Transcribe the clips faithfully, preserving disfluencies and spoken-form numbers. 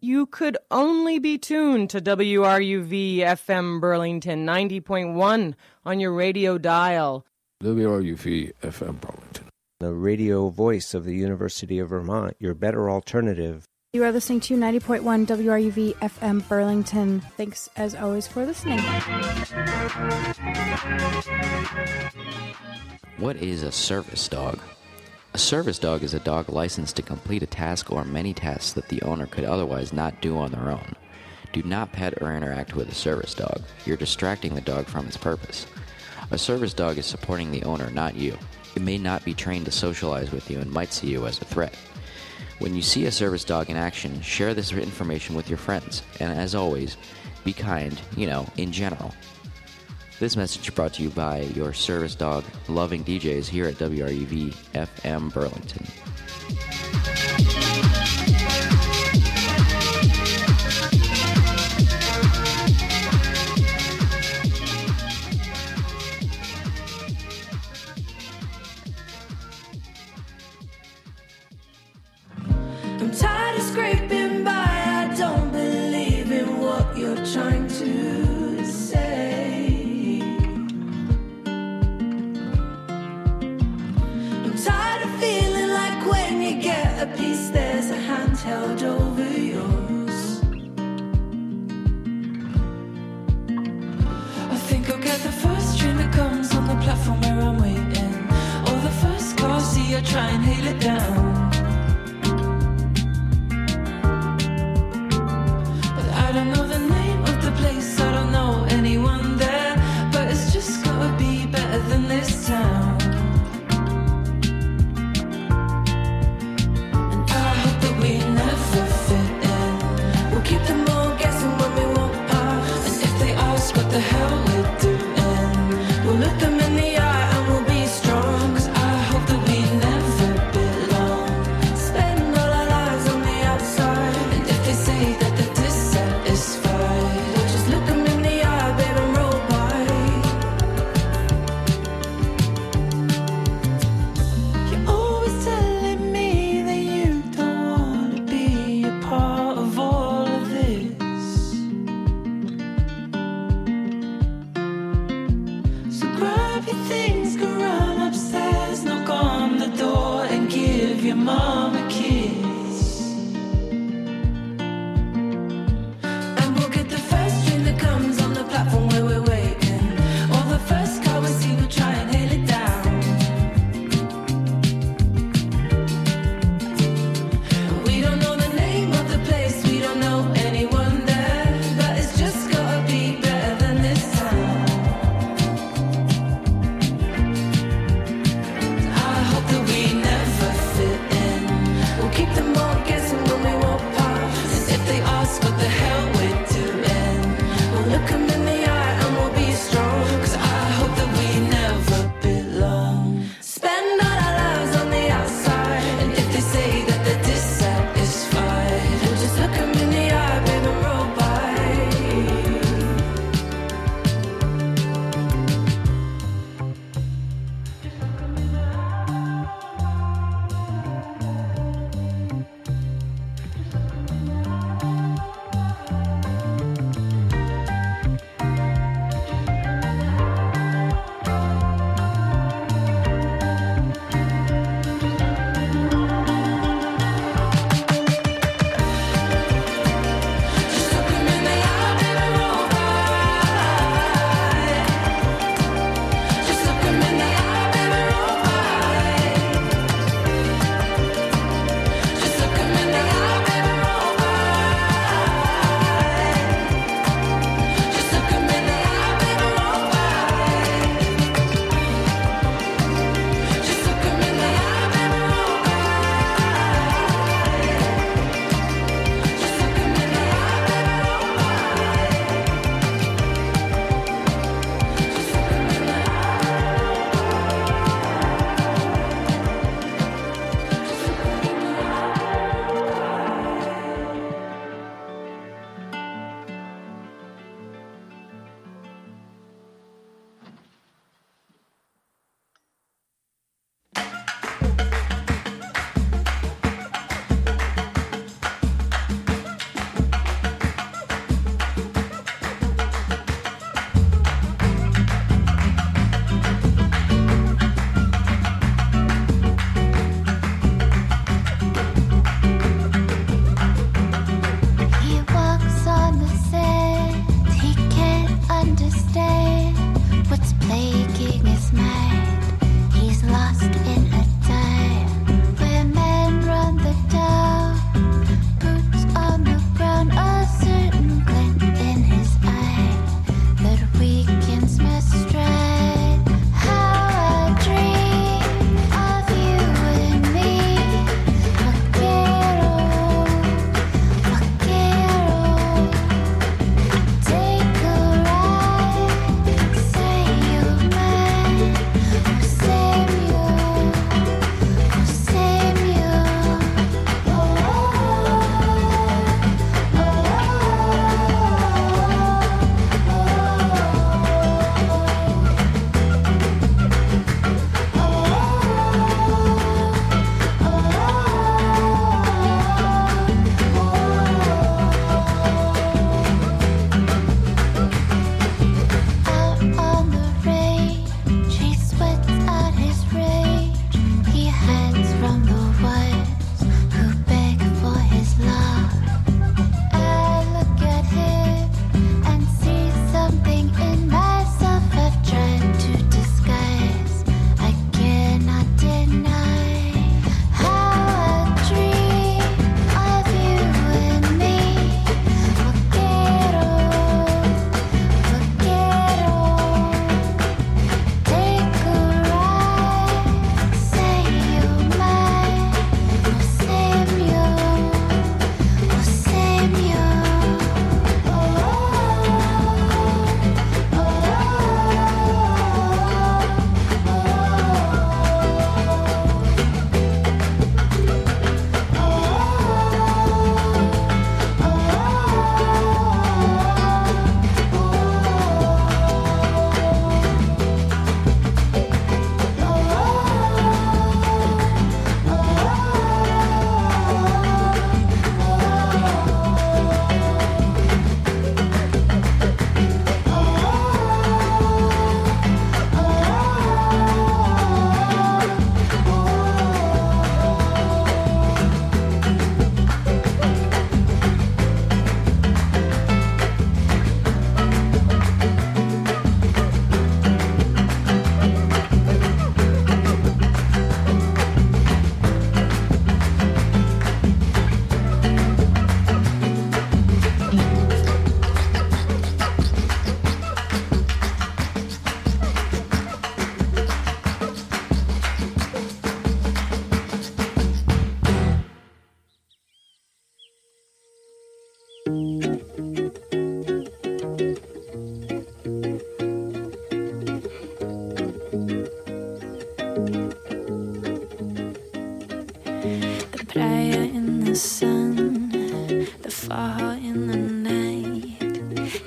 you could only be tuned to W R U V F M Burlington ninety point one on your radio dial. W R U V F M Burlington, the radio voice of the University of Vermont, your better alternative. You are listening to ninety point one W R U V F M Burlington. Thanks, as always, for listening. What is a service dog? A service dog is a dog licensed to complete a task or many tasks that the owner could otherwise not do on their own. Do not pet or interact with a service dog. You're distracting the dog from its purpose. A service dog is supporting the owner, not you. It may not be trained to socialize with you and might see you as a threat. When you see a service dog in action, share this information with your friends. And as always, be kind, you know, in general. This message brought to you by your service dog loving D Js here at W R U V F M Burlington. I'm tired of scraping by, I don't believe in what you're trying to say. I'm tired of feeling like when you get a piece, there's a hand held over yours. I think I'll get the first train that comes on the platform where I'm waiting, or the first car, see you try and hail it down. I don't know the name of the place, I don't know anyone there, but it's just gotta be better than this town. And I hope that we never fit in. We'll keep them all guessing when we walk past, and if they ask what the hell we're doing, we'll look them in the eye and we'll be strong. Cause I hope that we never belong. Spend all our lives on the outside, and if they say that they're dissatisfied, just look them in the eye, baby, and roll by. You're always telling me that you don't want to be a part of all of this.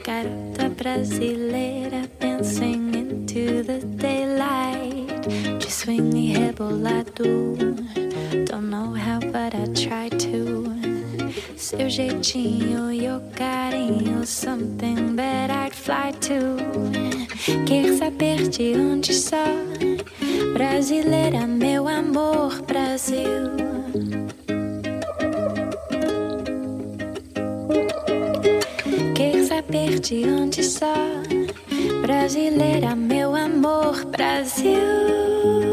garota brasileira dancing into the daylight. De swing e rebolado. Don't know how, but I try to. Seu jeitinho, your carinho, something that I'd fly to. Quer saber de onde sou? Brasileira, meu amor, Brasil. Quer saber de onde sou? Brasileira, meu amor, Brasil.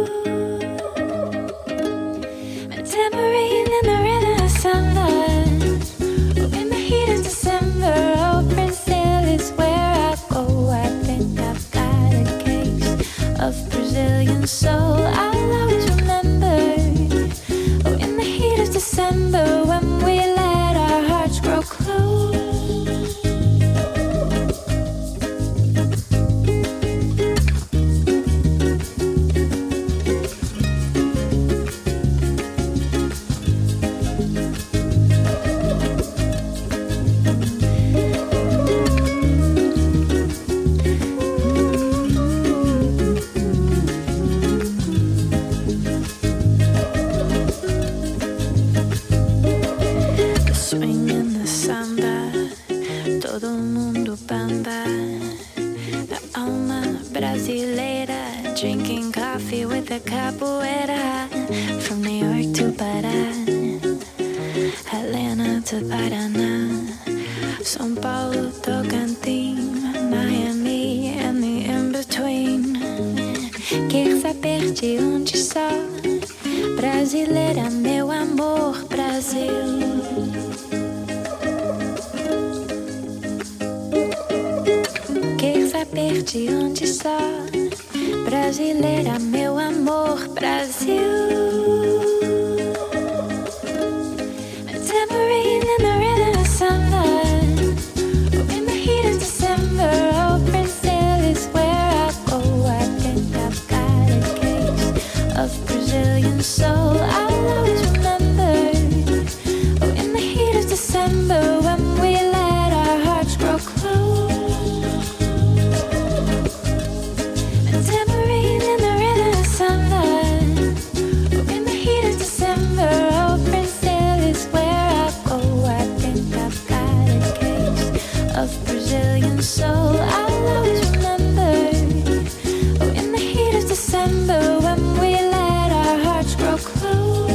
A tambourine in the rhythm of samba. Oh, in the heat of December. Oh, Brazil is where I go. I think I've got a case of Brazilian soul. I'll always remember. Oh, in the heat of December, when we let our hearts grow close. Drinking coffee with a capoeira. From New York to Pará, Atlanta to Paraná, São Paulo, Tocantins, Miami and the in-between. Quer saber de onde sou? Brasileira, meu amor, Brasil. Quer saber de onde sou? Brasileira, meu amor, Brasil. A tambourine in the rhythm of samba. Oh, in the heat of December. Oh, Brazil is where I go. I think I've got a case of Brazilian soul. I'll always remember. Oh, in the heat of December, when we let our hearts grow close. Soul, I'll always remember. Oh, in the heat of December, when we let our hearts grow close.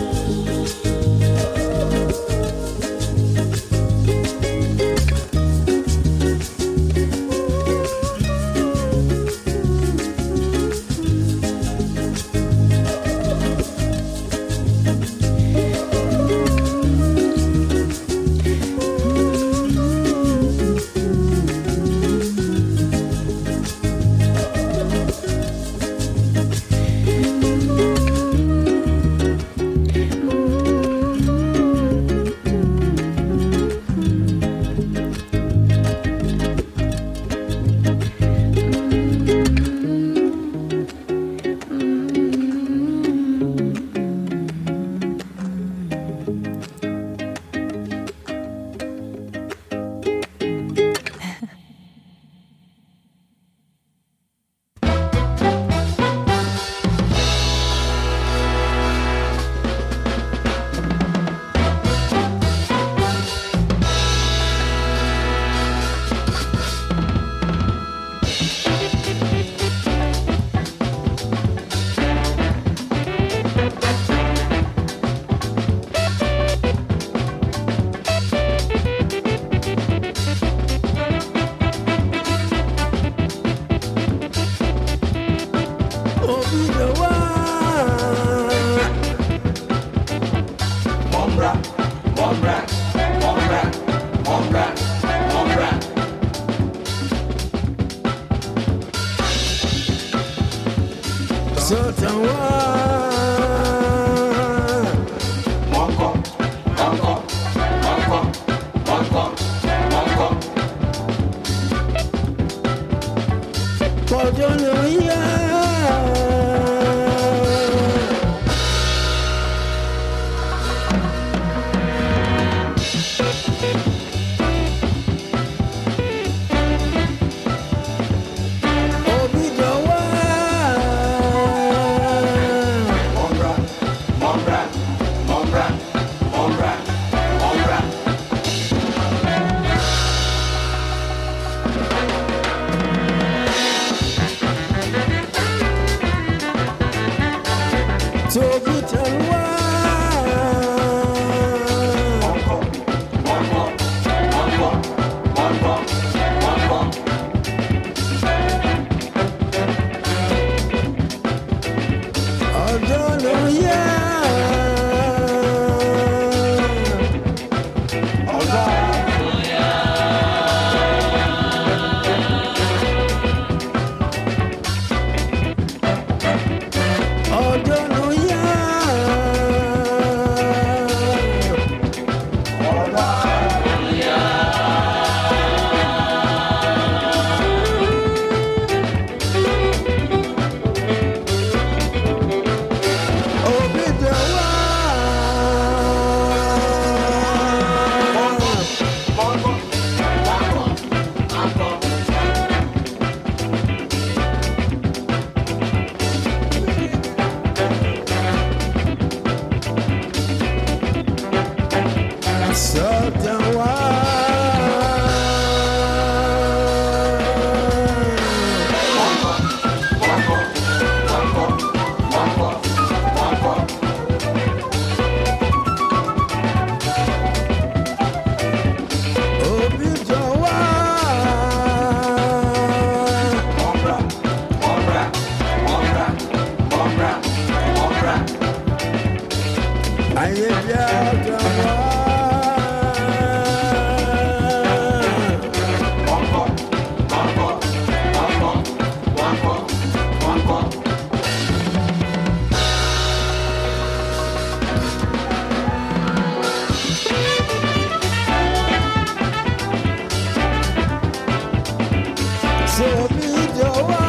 Tell me your why.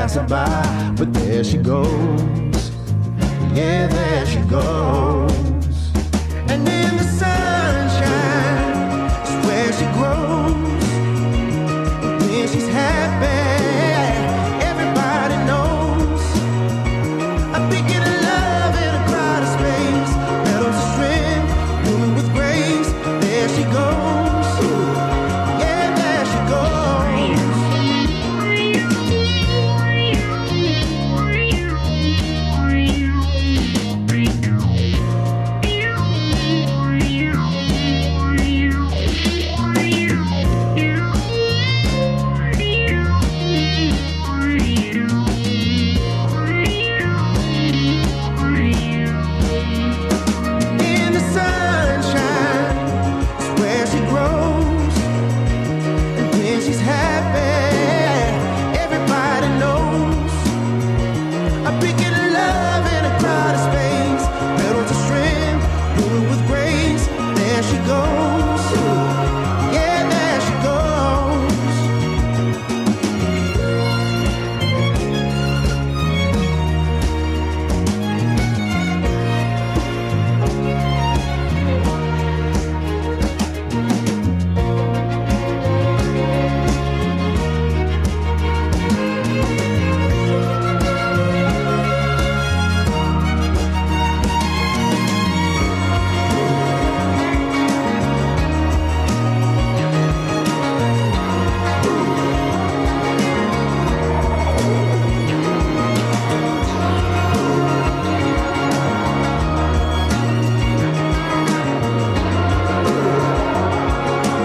But there she goes, yeah, there she goes.